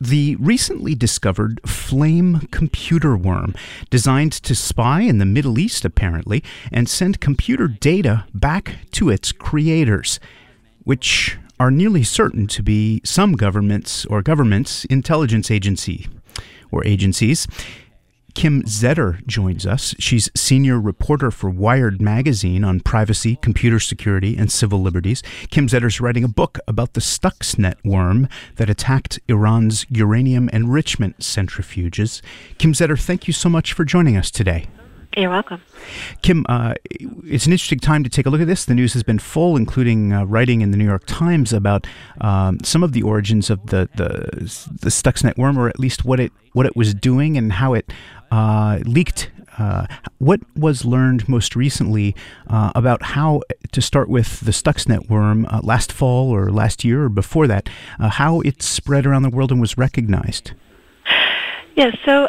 the recently discovered Flame computer worm, designed to spy in the Middle East, apparently, and send computer data back to its creators, which are nearly certain to be some government's intelligence agency or agencies. Kim Zetter joins us. She's senior reporter for Wired magazine on privacy, computer security, and civil liberties. Kim Zetter's writing a book about the Stuxnet worm that attacked Iran's uranium enrichment centrifuges. Kim Zetter, thank you so much for joining us today. You're welcome. Kim, it's an interesting time to take a look at this. The news has been full, including writing in the New York Times about some of the origins of the Stuxnet worm, or at least what it was doing and how it leaked. What was learned most recently about how, to start with the Stuxnet worm last fall or last year or before that, how it spread around the world and was recognized? Yes, so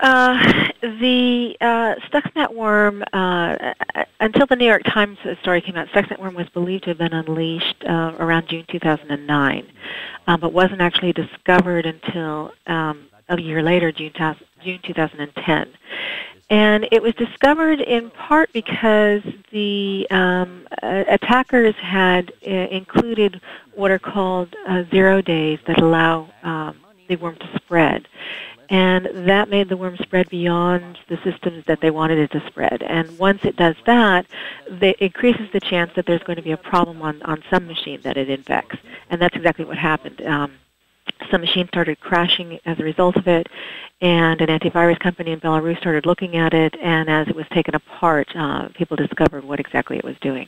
the Stuxnet worm, until the New York Times story came out, Stuxnet worm was believed to have been unleashed around June 2009, but wasn't actually discovered until a year later, June 2010. And it was discovered in part because the attackers had included what are called 0 days that allow the worm to spread. And that made the worm spread beyond the systems that they wanted it to spread. And once it does that, it increases the chance that there's going to be a problem on some machine that it infects. And that's exactly what happened. Some machines started crashing as a result of it, and an antivirus company in Belarus started looking at it, and as it was taken apart, people discovered what exactly it was doing.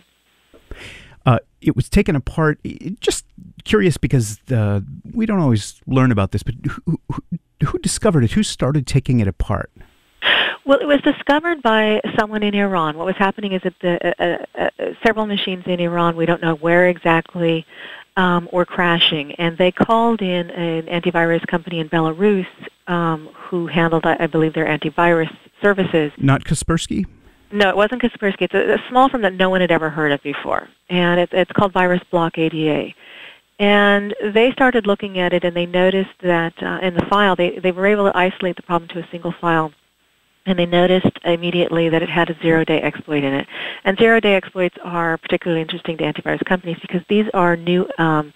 It was taken apart. Just curious, because we don't always learn about this, but who discovered it? Who started taking it apart? Well, it was discovered by someone in Iran. What was happening is that several machines in Iran, we don't know where exactly, were crashing, and they called in an antivirus company in Belarus who handled, I believe, their antivirus services. Not Kaspersky? No, it wasn't Kaspersky. It's a small firm that no one had ever heard of before, and it's called VirusBlock ADA. And they started looking at it, and they noticed that in the file, they were able to isolate the problem to a single file, and they noticed immediately that it had a 0-day exploit in it. And 0-day exploits are particularly interesting to antivirus companies because these are new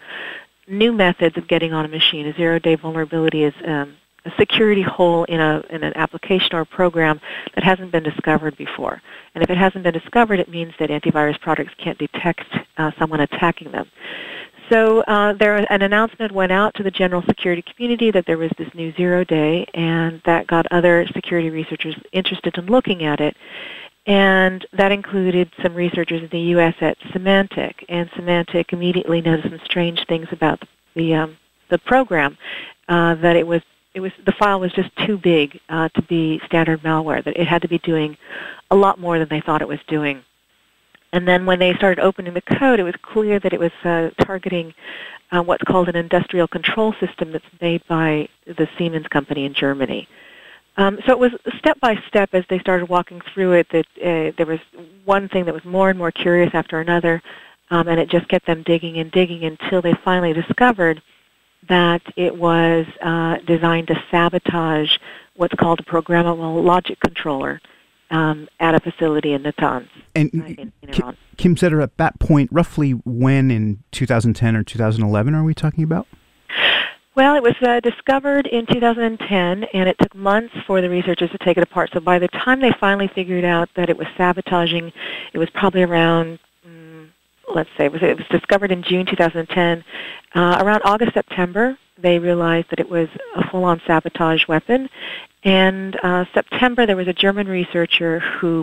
methods of getting on a machine. A 0-day vulnerability is a security hole in an application or a program that hasn't been discovered before. And if it hasn't been discovered, it means that antivirus products can't detect someone attacking them. So an announcement went out to the general security community that there was this new 0-day, and that got other security researchers interested in looking at it. And that included some researchers in the U.S. at Symantec, and Symantec immediately noticed some strange things about the program, that the file was just too big to be standard malware, that it had to be doing a lot more than they thought it was doing. And then when they started opening the code, it was clear that it was targeting what's called an industrial control system that's made by the Siemens company in Germany. So it was step by step as they started walking through it that there was one thing that was more and more curious after another, and it just kept them digging and digging until they finally discovered that it was designed to sabotage what's called a programmable logic controller at a facility in Natanz, in Iran. Kim Zetter, at that point, roughly when in 2010 or 2011 are we talking about? Well, it was discovered in 2010, and it took months for the researchers to take it apart. So by the time they finally figured out that it was sabotaging, it was probably around, let's say, it was discovered in June 2010. Around August, September, they realized that it was a full-on sabotage weapon. And September, there was a German researcher who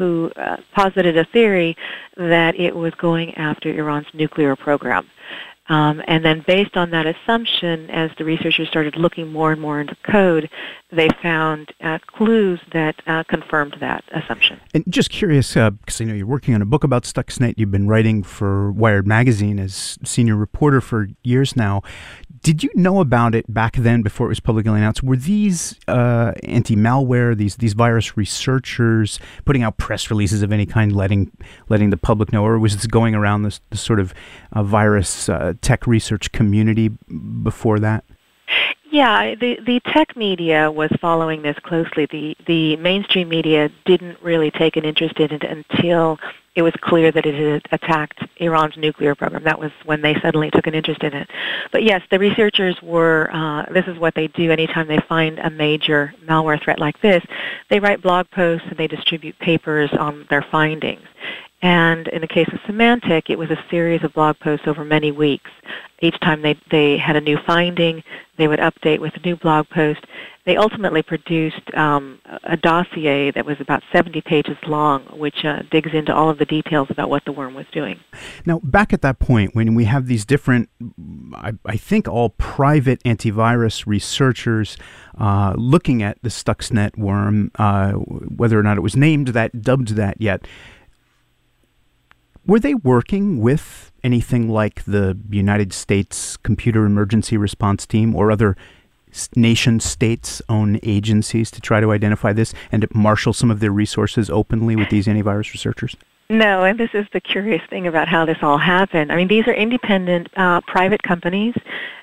posited a theory that it was going after Iran's nuclear program. And then based on that assumption, as the researchers started looking more and more into code, they found clues that confirmed that assumption. And just curious, because I know you're working on a book about Stuxnet, you've been writing for Wired magazine as senior reporter for years now. Did you know about it back then before it was publicly announced? Were these anti-malware, these virus researchers putting out press releases of any kind, letting the public know, or was this going around this sort of virus tech research community before that? Yeah, the tech media was following this closely. The mainstream media didn't really take an interest in it until it was clear that it had attacked Iran's nuclear program. That was when they suddenly took an interest in it. But yes, the researchers were, this is what they do anytime they find a major malware threat like this. They write blog posts and they distribute papers on their findings. And in the case of Symantec, it was a series of blog posts over many weeks. Each time they had a new finding, they would update with a new blog post. They ultimately produced a dossier that was about 70 pages long, which digs into all of the details about what the worm was doing. Now, back at that point, when we have these different, I think all private antivirus researchers looking at the Stuxnet worm, whether or not it was named that, dubbed that yet, were they working with anything like the United States Computer Emergency Response Team or other nation-states' own agencies to try to identify this and to marshal some of their resources openly with these antivirus researchers? No, and this is the curious thing about how this all happened. I mean, these are independent private companies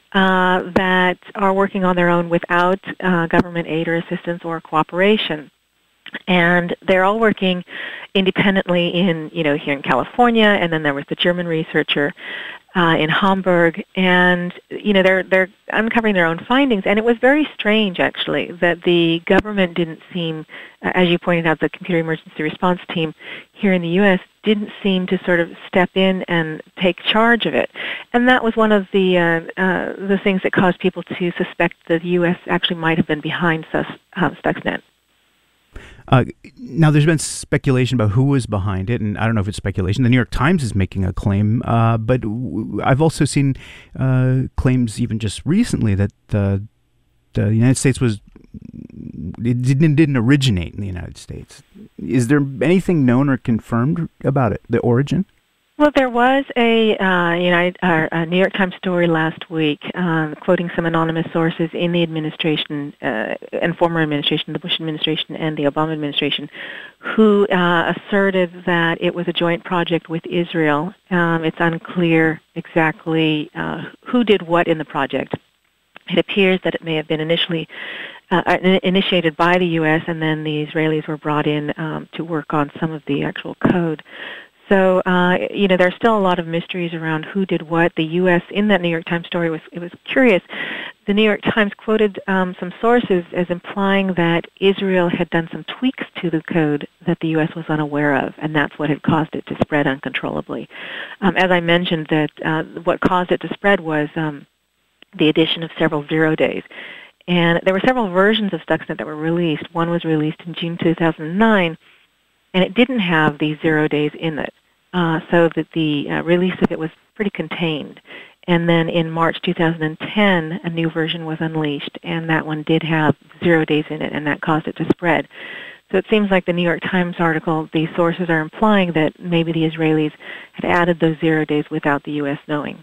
that are working on their own without government aid or assistance or cooperation. And they're all working independently in, here in California, and then there was the German researcher in Hamburg, and, they're uncovering their own findings. And it was very strange, actually, that the government didn't seem, as you pointed out, the Computer Emergency Response Team here in the U.S. didn't seem to sort of step in and take charge of it. And that was one of the things that caused people to suspect that the U.S. actually might have been behind Stuxnet. Now, there's been speculation about who was behind it, and I don't know if it's speculation. The New York Times is making a claim, but I've also seen claims even just recently that the United States didn't originate in the United States. Is there anything known or confirmed about it, the origin? Well, there was a New York Times story last week quoting some anonymous sources in the administration and former administration, the Bush administration and the Obama administration, who asserted that it was a joint project with Israel. It's unclear exactly who did what in the project. It appears that it may have been initially initiated by the U.S., and then the Israelis were brought in to work on some of the actual code. So, there's still a lot of mysteries around who did what. The U.S., in that New York Times story, it was curious. The New York Times quoted some sources as implying that Israel had done some tweaks to the code that the U.S. was unaware of, and that's what had caused it to spread uncontrollably. As I mentioned, that what caused it to spread was the addition of several 0 days. And there were several versions of Stuxnet that were released. One was released in June 2009, and it didn't have these 0 days in it, so that the release of it was pretty contained. And then in March 2010, a new version was unleashed, and that one did have 0 days in it, and that caused it to spread. So it seems like the New York Times article, the sources are implying that maybe the Israelis had added those 0 days without the U.S. knowing.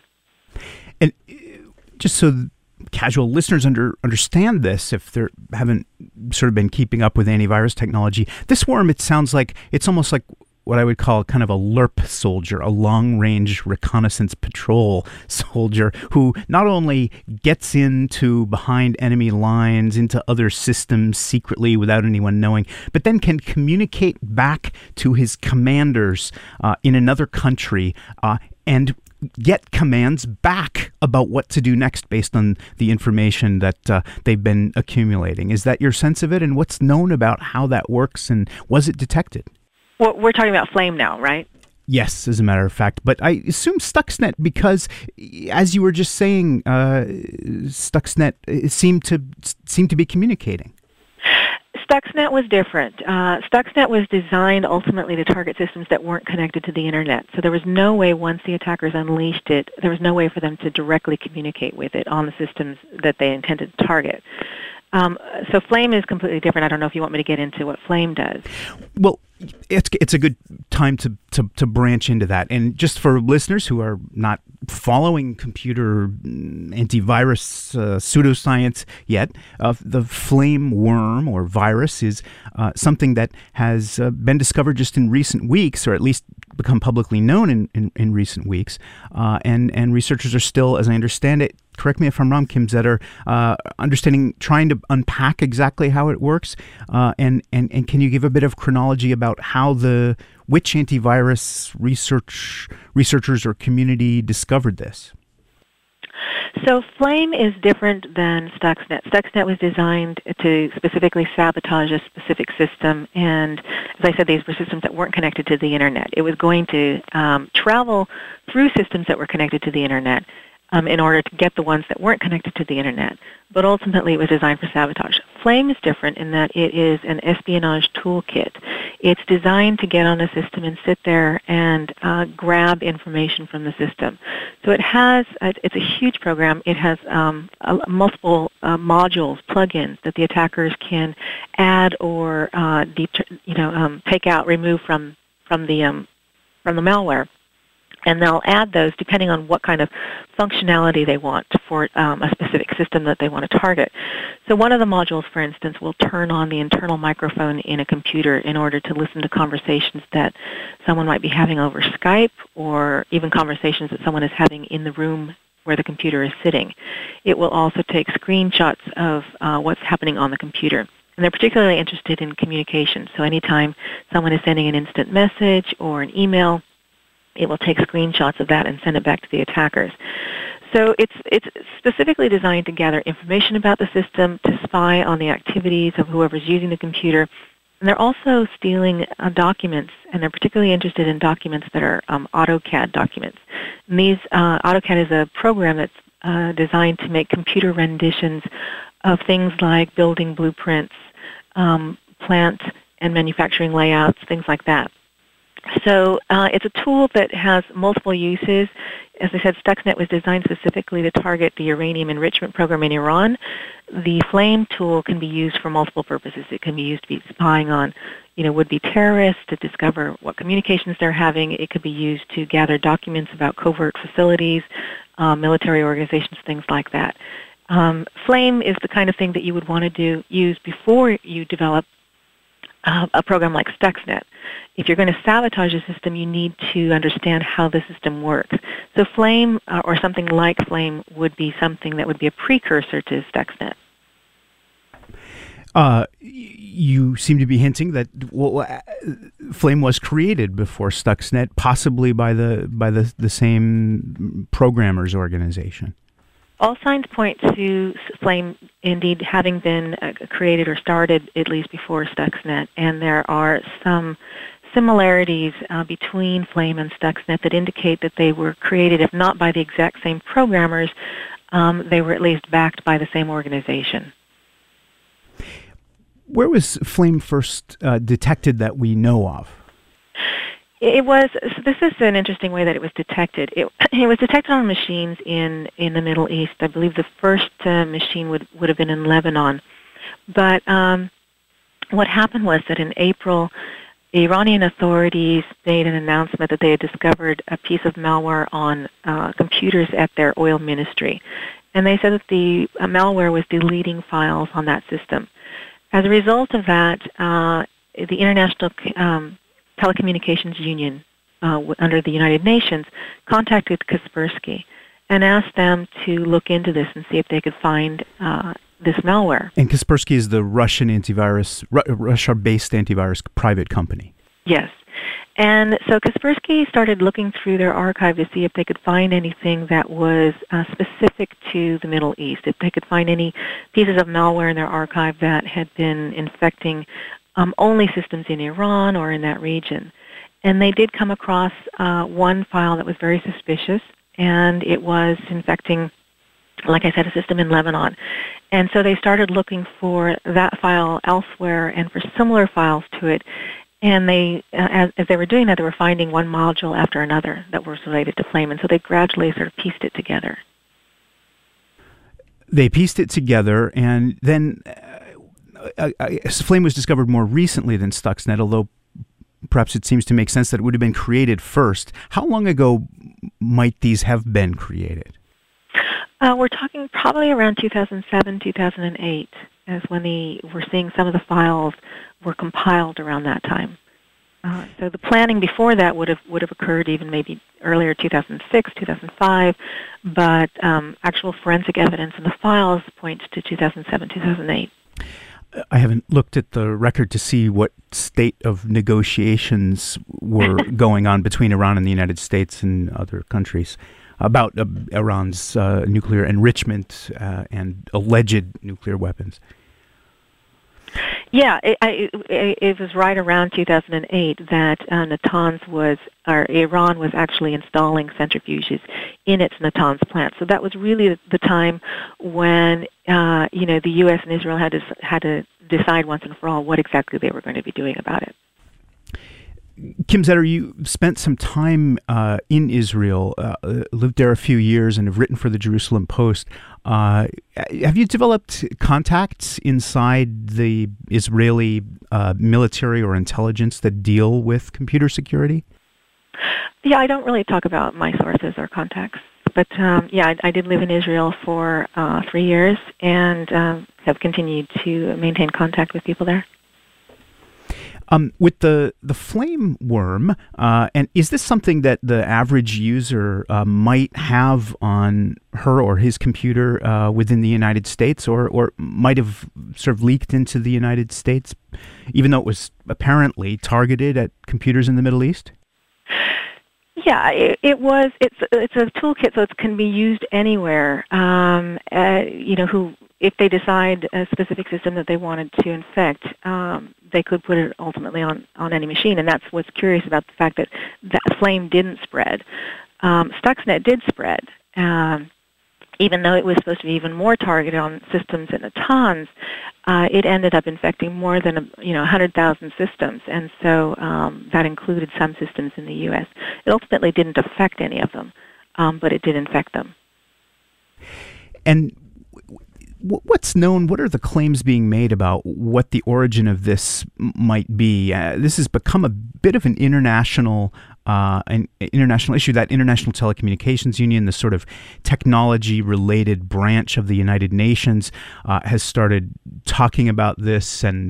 And just so casual listeners understand this, if they haven't sort of been keeping up with antivirus technology, this worm, it sounds like it's almost like what I would call kind of a LRP soldier, a long-range reconnaissance patrol soldier who not only gets into behind enemy lines, into other systems secretly without anyone knowing, but then can communicate back to his commanders in another country and get commands back about what to do next based on the information that they've been accumulating. Is that your sense of it? And what's known about how that works, and was it detected? Well, we're talking about Flame now, right? Yes, as a matter of fact. But I assume Stuxnet, because as you were just saying, Stuxnet seemed to be communicating. Stuxnet was different. Stuxnet was designed ultimately to target systems that weren't connected to the Internet. So there was no way, once the attackers unleashed it, there was no way for them to directly communicate with it on the systems that they intended to target. So Flame is completely different. I don't know if you want me to get into what Flame does. Well, it's a good time to branch into that. And just for listeners who are not following computer antivirus pseudoscience yet, the Flame worm or virus is something that has been discovered just in recent weeks, or at least become publicly known in recent weeks. And researchers are still, as I understand it, correct me if I'm wrong, Kim Zetter, trying to unpack exactly how it works, and can you give a bit of chronology about which antivirus researchers or community discovered this? So Flame is different than Stuxnet. Stuxnet was designed to specifically sabotage a specific system, and as I said, these were systems that weren't connected to the Internet. It was going to travel through systems that were connected to the Internet in order to get the ones that weren't connected to the Internet. But ultimately, it was designed for sabotage. Flame is different in that it is an espionage toolkit. It's designed to get on a system and sit there and grab information from the system. So it's a huge program. It has multiple modules, plugins that the attackers can add or take out, remove from the malware. And they'll add those depending on what kind of functionality they want for a specific system that they want to target. So one of the modules, for instance, will turn on the internal microphone in a computer in order to listen to conversations that someone might be having over Skype, or even conversations that someone is having in the room where the computer is sitting. It will also take screenshots of what's happening on the computer. And they're particularly interested in communication. So anytime someone is sending an instant message or an email, it will take screenshots of that and send it back to the attackers. So it's specifically designed to gather information about the system, to spy on the activities of whoever's using the computer. And they're also stealing documents, and they're particularly interested in documents that are AutoCAD documents. And AutoCAD is a program that's designed to make computer renditions of things like building blueprints, plant and manufacturing layouts, things like that. So it's a tool that has multiple uses. As I said, Stuxnet was designed specifically to target the uranium enrichment program in Iran. The Flame tool can be used for multiple purposes. It can be used to be spying on, would-be terrorists, to discover what communications they're having. It could be used to gather documents about covert facilities, military organizations, things like that. Flame is the kind of thing that you would want to use before you develop a program like Stuxnet. If you're going to sabotage a system, you need to understand how the system works. So Flame, or something like Flame, would be something that would be a precursor to Stuxnet. You seem to be hinting that Flame was created before Stuxnet, possibly by the same programmers organization. All signs point to Flame indeed having been created or started at least before Stuxnet, and there are some similarities between Flame and Stuxnet that indicate that they were created, if not by the exact same programmers, they were at least backed by the same organization. Where was Flame first detected that we know of? This is an interesting way that it was detected. It was detected on machines in the Middle East. I believe the first machine would have been in Lebanon. But what happened was that in April, the Iranian authorities made an announcement that they had discovered a piece of malware on computers at their oil ministry. And they said that the malware was deleting files on that system. As a result of that, the International Telecommunications Union under the United Nations contacted Kaspersky and asked them to look into this and see if they could find this malware. And Kaspersky is the Russia-based antivirus private company. Yes. And so Kaspersky started looking through their archive to see if they could find anything that was specific to the Middle East, if they could find any pieces of malware in their archive that had been infecting only systems in Iran or in that region. And they did come across one file that was very suspicious, and it was infecting, like I said, a system in Lebanon. And so they started looking for that file elsewhere and for similar files to it. And they, as they were doing that, they were finding one module after another that was related to Flame. And so they gradually sort of pieced it together. They pieced it together, and then Flame was discovered more recently than Stuxnet, although perhaps it seems to make sense that it would have been created first. How long ago might these have been created? We're talking probably around 2007, 2008, as when we're seeing some of the files were compiled around that time. So the planning before that would have occurred even maybe earlier, 2006, 2005, but actual forensic evidence in the files points to 2007, 2008. I haven't looked at the record to see what state of negotiations were going on between Iran and the United States and other countries about Iran's nuclear enrichment and alleged nuclear weapons. Yeah, it was right around 2008 that Iran was actually installing centrifuges in its Natanz plant. So that was really the time when the U.S. and Israel had to decide once and for all what exactly they were going to be doing about it. Kim Zetter, you spent some time in Israel, lived there a few years, and have written for the Jerusalem Post. Have you developed contacts inside the Israeli military or intelligence that deal with computer security? Yeah, I don't really talk about my sources or contacts. But, I did live in Israel for 3 years and have continued to maintain contact with people there. With the flame worm, and is this something that the average user might have on her or his computer within the United States, or might have sort of leaked into the United States, even though it was apparently targeted at computers in the Middle East? Yeah, it was. It's a toolkit, so it can be used anywhere. If they decide a specific system that they wanted to infect, they could put it ultimately on any machine. And that's what's curious about the fact that Flame didn't spread. Stuxnet did spread, even though it was supposed to be even more targeted on systems in Natanz. It ended up infecting more than 100,000 systems, and so that included some systems in the U.S. It ultimately didn't affect any of them, but it did infect them. And what's known? What are the claims being made about what the origin of this might be? This has become a bit of an international issue. That International Telecommunications Union, the sort of technology-related branch of the United Nations, has started talking about this, and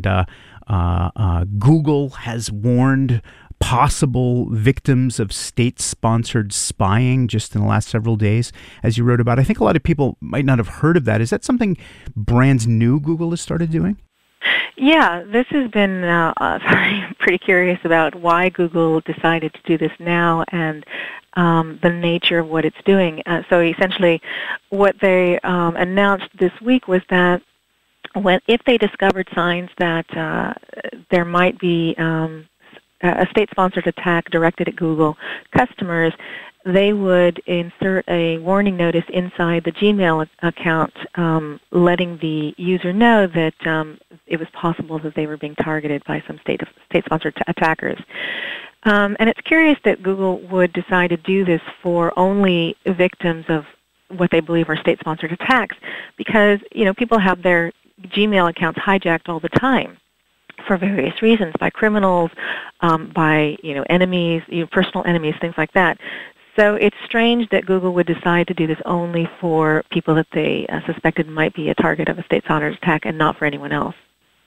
Google has warned possible victims of state-sponsored spying just in the last several days, as you wrote about. I think a lot of people might not have heard of that. Is that something brand new Google has started doing? Yeah, this has been pretty curious about why Google decided to do this now and the nature of what it's doing. So essentially, what they announced this week was that if they discovered signs that there might be a state-sponsored attack directed at Google customers, they would insert a warning notice inside the Gmail account letting the user know that it was possible that they were being targeted by some state-sponsored attackers. And it's curious that Google would decide to do this for only victims of what they believe are state-sponsored attacks, because people have their Gmail accounts hijacked all the time for various reasons, by criminals, by enemies, personal enemies, things like that. So it's strange that Google would decide to do this only for people that they suspected might be a target of a state-sponsored attack, and not for anyone else.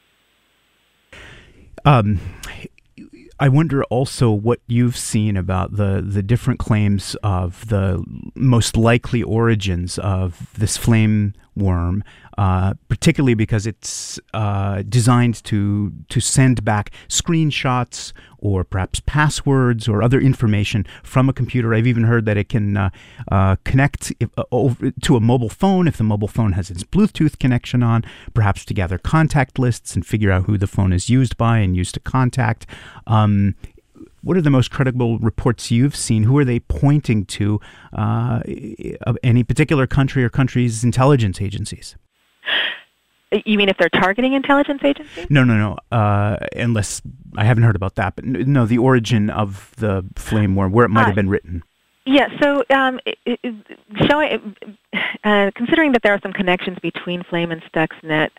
I wonder also what you've seen about the different claims of the most likely origins of this flame worm, particularly because it's designed to send back screenshots or perhaps passwords or other information from a computer. I've even heard that it can connect to a mobile phone if the mobile phone has its Bluetooth connection on, perhaps to gather contact lists and figure out who the phone is used by and used to contact. What are the most credible reports you've seen? Who are they pointing to of any particular country or countries' intelligence agencies? You mean if they're targeting intelligence agencies? No. Unless I haven't heard about that. But no, the origin of the flame worm, where it might have been written. Yeah, so considering that there are some connections between Flame and Stuxnet,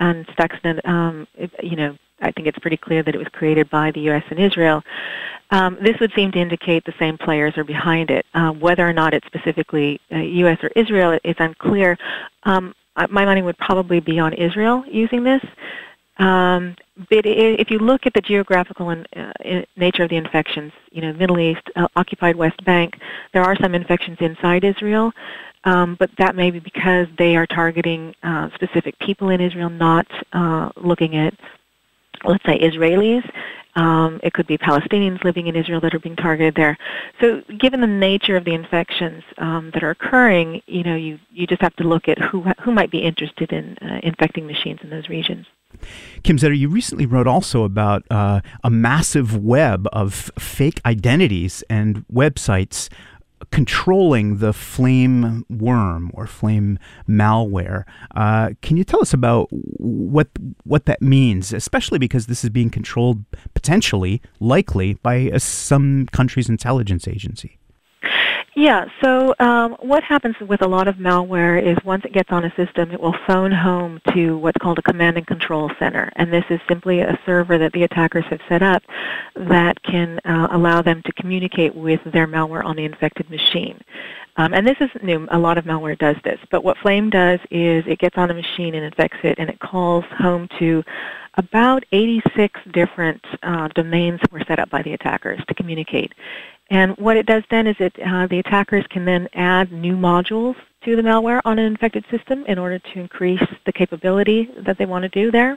I think it's pretty clear that it was created by the U.S. and Israel. This would seem to indicate the same players are behind it. Whether or not it's specifically U.S. or Israel is unclear. My money would probably be on Israel using this. But if you look at the geographical nature of the infections, Middle East, occupied West Bank, there are some infections inside Israel, but that may be because they are targeting specific people in Israel, not looking at, let's say, Israelis. It could be Palestinians living in Israel that are being targeted there. So given the nature of the infections that are occurring, you just have to look at who might be interested in infecting machines in those regions. Kim Zetter, you recently wrote also about a massive web of fake identities and websites controlling the flame worm or flame malware. Can you tell us about what that means, especially because this is being controlled potentially, likely, by some country's intelligence agency? Yeah, so what happens with a lot of malware is once it gets on a system, it will phone home to what's called a command and control center. And this is simply a server that the attackers have set up that can allow them to communicate with their malware on the infected machine. And this isn't new. A lot of malware does this. But what Flame does is it gets on a machine and infects it, and it calls home to about 86 different domains that were set up by the attackers to communicate. And what it does then is the attackers can then add new modules to the malware on an infected system in order to increase the capability that they want to do there.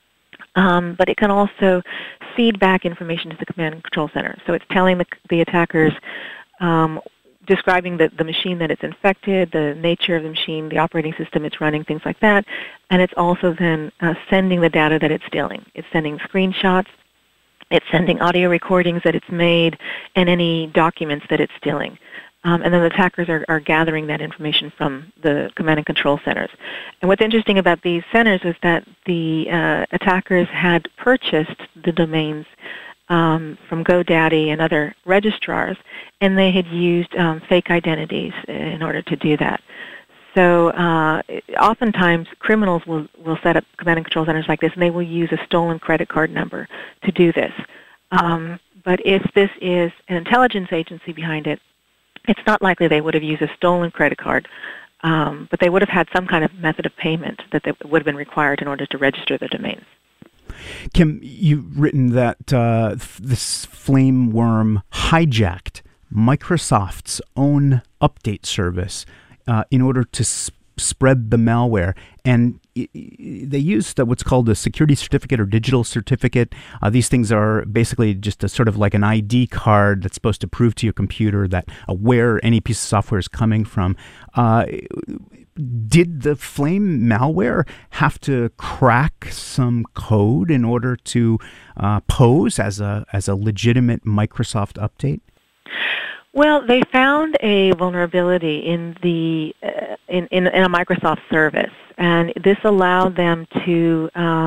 But it can also feed back information to the command and control center. So it's telling the attackers, describing the machine that it's infected, the nature of the machine, the operating system it's running, things like that. And it's also then sending the data that it's stealing. It's sending screenshots. It's sending audio recordings that it's made and any documents that it's stealing. And then the attackers are gathering that information from the command and control centers. And what's interesting about these centers is that the attackers had purchased the domains from GoDaddy and other registrars, and they had used fake identities in order to do that. So oftentimes criminals will set up command and control centers like this, and they will use a stolen credit card number to do this. But if this is an intelligence agency behind it, it's not likely they would have used a stolen credit card, but they would have had some kind of method of payment that would have been required in order to register the domains. Kim, you've written that this flame worm hijacked Microsoft's own update service in order to spread the malware. And they used what's called a security certificate or digital certificate. These things are basically just a sort of like an ID card that's supposed to prove to your computer that where any piece of software is coming from. Did the Flame malware have to crack some code in order to pose as a legitimate Microsoft update? Well, they found a vulnerability in in a Microsoft service, and this allowed them to.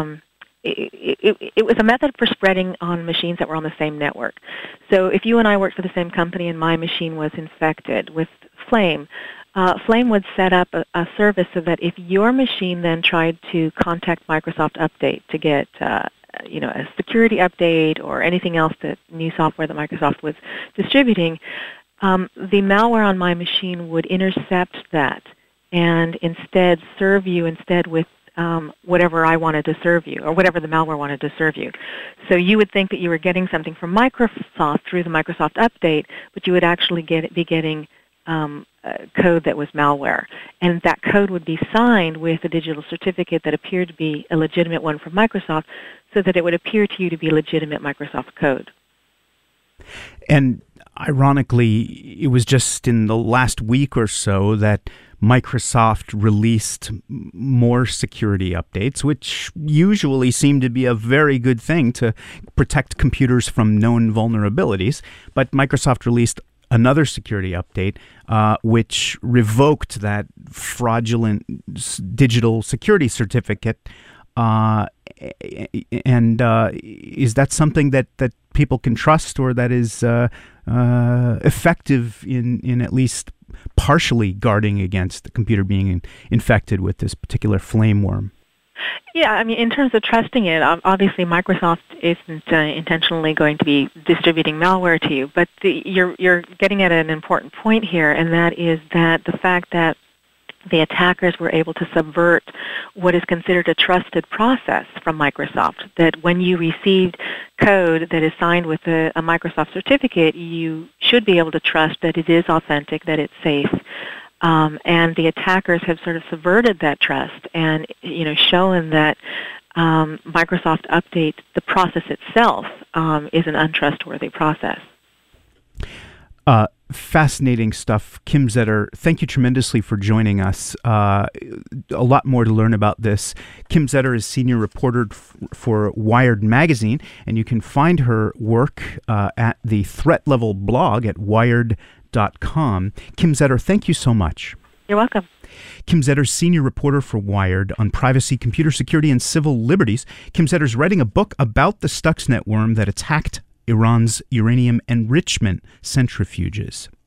It was a method for spreading on machines that were on the same network. So, if you and I worked for the same company and my machine was infected with Flame, Flame would set up a service so that if your machine then tried to contact Microsoft Update to get a security update or anything else, that new software that Microsoft was distributing, the malware on my machine would intercept that and instead serve you with whatever I wanted to serve you, or whatever the malware wanted to serve you. So you would think that you were getting something from Microsoft through the Microsoft Update, but you would actually be getting code that was malware. And that code would be signed with a digital certificate that appeared to be a legitimate one from Microsoft, so that it would appear to you to be legitimate Microsoft code. And ironically, it was just in the last week or so that Microsoft released more security updates, which usually seem to be a very good thing to protect computers from known vulnerabilities. But Microsoft released another security update, which revoked that fraudulent digital security certificate. And is that something that people can trust, or that is effective in at least partially guarding against the computer being infected with this particular flame worm? Yeah, I mean, in terms of trusting it, obviously Microsoft isn't intentionally going to be distributing malware to you, but you're getting at an important point here, and that is that the fact that the attackers were able to subvert what is considered a trusted process from Microsoft, that when you received code that is signed with a Microsoft certificate, you should be able to trust that it is authentic, that it's safe. And the attackers have sort of subverted that trust and, shown that Microsoft Update, the process itself, is an untrustworthy process. Fascinating stuff. Kim Zetter, thank you tremendously for joining us. A lot more to learn about this. Kim Zetter is senior reporter for Wired Magazine, and you can find her work at the Threat Level blog at wired.com. Kim Zetter, thank you so much. You're welcome. Kim Zetter's senior reporter for Wired on privacy, computer security, and civil liberties. Kim Zetter's writing a book about the Stuxnet worm that attacked Iran's uranium enrichment centrifuges.